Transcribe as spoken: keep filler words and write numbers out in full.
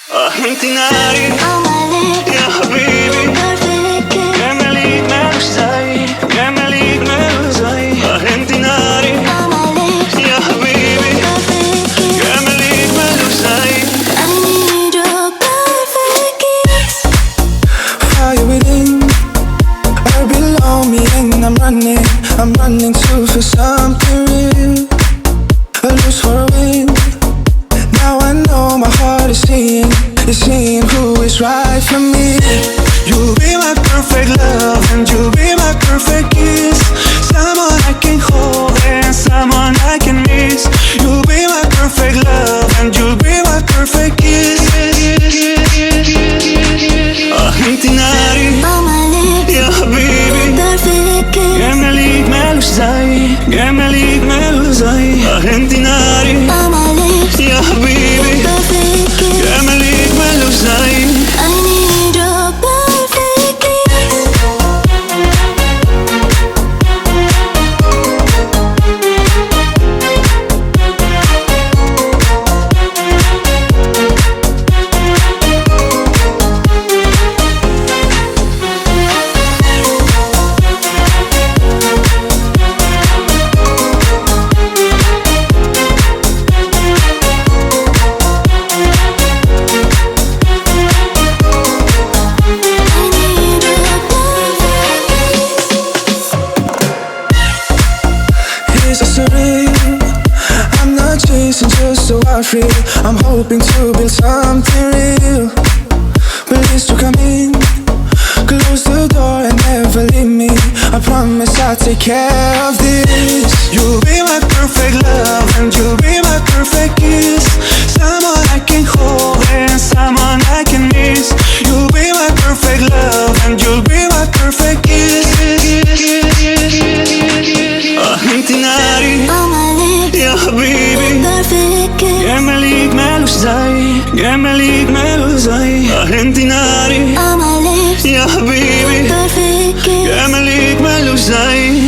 انتي ناري يا حبيبي، جمالك مالوش زي، جمالك مالوش زي. انتي ناري يا حبيبي، جمالك مالوش زي. I need your perfect kiss. Fire within, air below me, and I'm running, I'm running to feel something real. A loose for a win. Now I know my heart is seeing, is seeing who is right for me. You'll be my perfect love, and you'll be my perfect kiss. Someone I can hold and someone I can miss. You'll be my perfect love, and you'll be my perfect kiss. انتي ناري يا حبيبي، جمالك مالوش زي، جمالك مالوش زي. انتي ناري يا حبيبي، جمالك مالوش زي. I need your perfect kiss. Is it surreal? I'm not chasing just so I feel. I'm hoping to build something real. Please to come in, close the door and never leave me. I promise I'll take care of this. You'll be my perfect love, and you'll be my perfect kiss. Someone I can hold and someone I can miss. You'll be my perfect love, and you'll be my perfect kiss. انتي ناري يا حبيبي، جمالك مالوش زي، جمالك مالوش زي. انتي ناري يا حبيبي، جمالك مالوش زي.